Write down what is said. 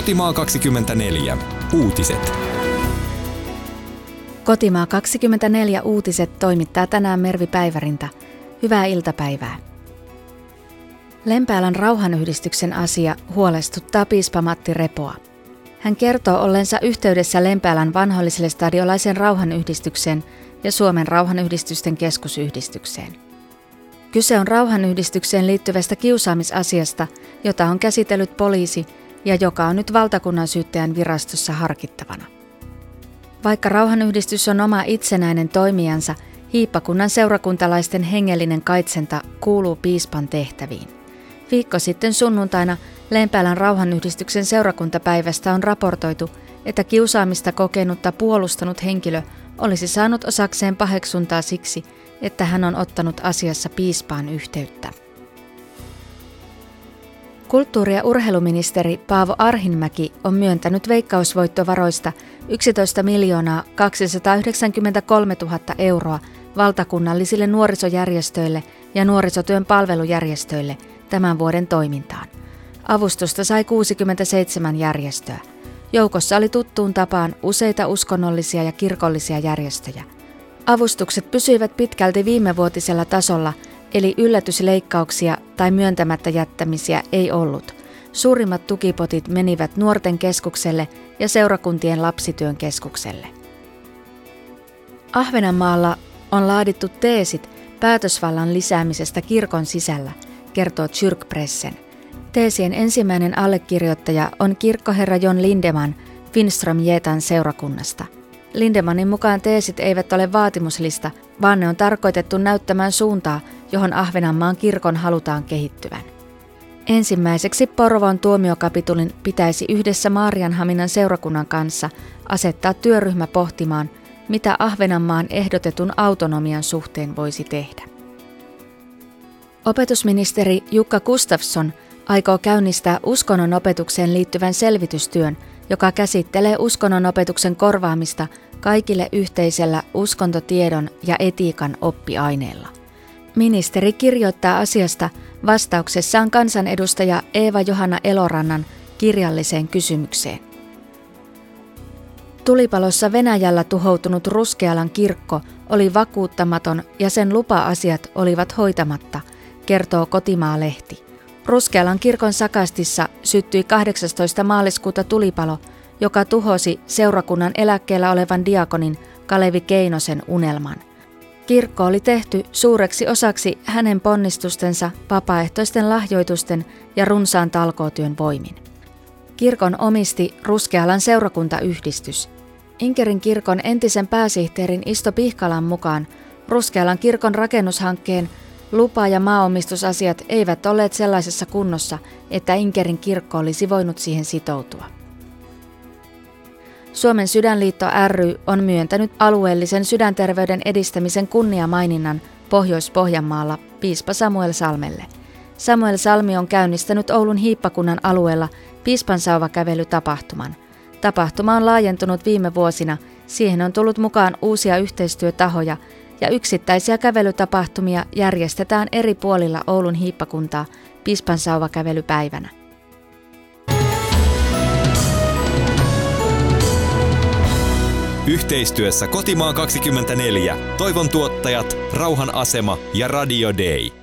Kotimaa 24. Uutiset. Kotimaa 24 uutiset toimittaa tänään Mervi Päivärinta. Hyvää iltapäivää. Lempäälän rauhanyhdistyksen asia huolestuttaa piispa Matti Repoa. Hän kertoo olleensa yhteydessä Lempäälän vanhoilliselle stadiolaisen rauhanyhdistykseen ja Suomen rauhanyhdistysten keskusyhdistykseen. Kyse on rauhanyhdistykseen liittyvästä kiusaamisasiasta, jota on käsitellyt poliisi ja joka on nyt valtakunnan syyttäjän virastossa harkittavana. Vaikka rauhanyhdistys on oma itsenäinen toimijansa, hiippakunnan seurakuntalaisten hengellinen kaitsenta kuuluu piispan tehtäviin. Viikko sitten sunnuntaina Lempäälän rauhanyhdistyksen seurakuntapäivästä on raportoitu, että kiusaamista kokenutta puolustanut henkilö olisi saanut osakseen paheksuntaa siksi, että hän on ottanut asiassa piispaan yhteyttä. Kulttuuri- ja urheiluministeri Paavo Arhinmäki on myöntänyt veikkausvoittovaroista 11 293 000 euroa valtakunnallisille nuorisojärjestöille ja nuorisotyön palvelujärjestöille tämän vuoden toimintaan. Avustusta sai 67 järjestöä. Joukossa oli tuttuun tapaan useita uskonnollisia ja kirkollisia järjestöjä. Avustukset pysyivät pitkälti viimevuotisella tasolla, eli yllätysleikkauksia tai myöntämättä jättämisiä ei ollut. Suurimmat tukipotit menivät Nuorten keskukselle ja seurakuntien lapsityön keskukselle. Ahvenanmaalla on laadittu teesit päätösvallan lisäämisestä kirkon sisällä, kertoo Kyrkpressen. Teesien ensimmäinen allekirjoittaja on kirkkoherra John Lindeman Finström Jetan seurakunnasta. Lindemanin mukaan teesit eivät ole vaatimuslista, vaan ne on tarkoitettu näyttämään suuntaa, johon Ahvenanmaan kirkon halutaan kehittyvän. Ensimmäiseksi Porvoon tuomiokapitulin pitäisi yhdessä Maarianhaminan seurakunnan kanssa asettaa työryhmä pohtimaan, mitä Ahvenanmaan ehdotetun autonomian suhteen voisi tehdä. Opetusministeri Jukka Gustafsson aikoo käynnistää uskonnon opetukseen liittyvän selvitystyön, joka käsittelee uskonnon opetuksen korvaamista kaikille yhteisellä uskontotiedon ja etiikan oppiaineella. Ministeri kirjoittaa asiasta vastauksessaan kansanedustaja Eeva-Johanna Elorannan kirjalliseen kysymykseen. Tulipalossa Venäjällä tuhoutunut Ruskealan kirkko oli vakuuttamaton ja sen lupa-asiat olivat hoitamatta, kertoo Kotimaa-lehti. Ruskealan kirkon sakastissa syttyi 18. maaliskuuta tulipalo, joka tuhosi seurakunnan eläkkeellä olevan diakonin Kalevi Keinosen unelman. Kirkko oli tehty suureksi osaksi hänen ponnistustensa, vapaaehtoisten lahjoitusten ja runsaan talkootyön voimin. Kirkon omisti Ruskealan seurakuntayhdistys. Inkerin kirkon entisen pääsihteerin Isto Pihkalan mukaan Ruskealan kirkon rakennushankkeen lupa- ja maaomistusasiat eivät olleet sellaisessa kunnossa, että Inkerin kirkko olisi voinut siihen sitoutua. Suomen Sydänliitto ry on myöntänyt alueellisen sydänterveyden edistämisen kunniamaininnan Pohjois-Pohjanmaalla piispa Samuel Salmelle. Samuel Salmi on käynnistänyt Oulun hiippakunnan alueella piispansauvakävelytapahtuman. Tapahtuma on laajentunut viime vuosina, siihen on tullut mukaan uusia yhteistyötahoja ja yksittäisiä kävelytapahtumia järjestetään eri puolilla Oulun hiippakuntaa piispansauvakävelypäivänä. Yhteistyössä Kotimaa 24. Toivon tuottajat, Rauhan asema ja Radio Day.